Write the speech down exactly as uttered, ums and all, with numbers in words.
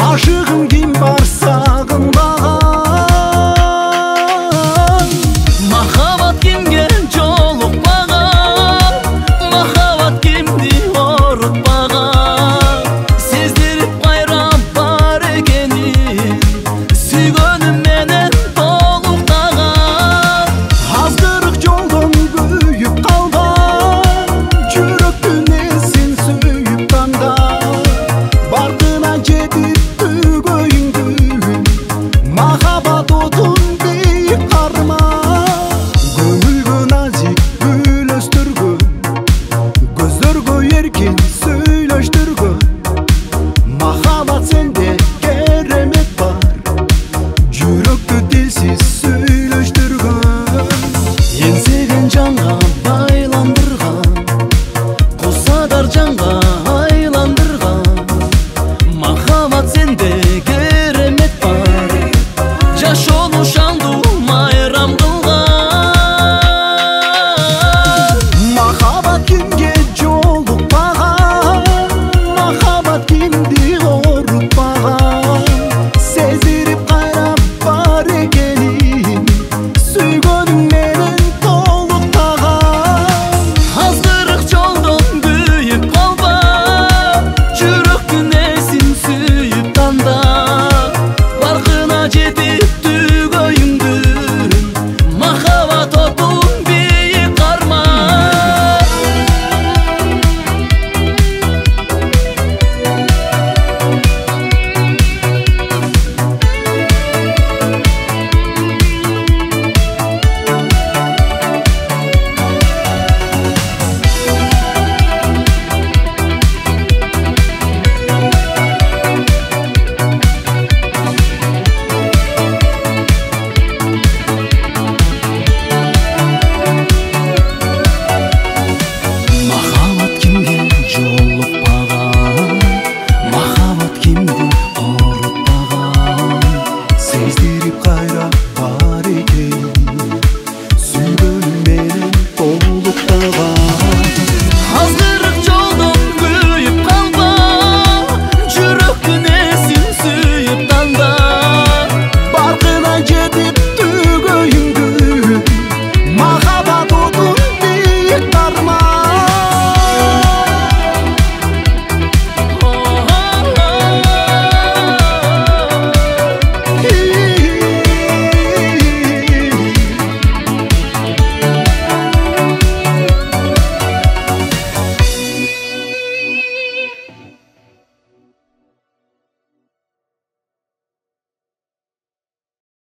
Aşığım kim var sağınmаған. Махаббат кимге жолукпаган, махаббат кимди орутпаган. Сездирип кайра бар экенин, сүйгөнүм менен толуктаган. Аздырык жолдон күйүп калган, жүрөктүн эсин сүйүп тандап, бардына жетип түгөйүңдү, махаббат отун бийик карма. Көңүлгө назик үйлөстүргөн, көздөргө эркин сүйлөштүргөн, махаббат сенде керемет бар, жүрөктү тилсиз сүйлөштүргөн. Еңсеген жанга байландырган, кусадар жанга айландырган, махаббат сенде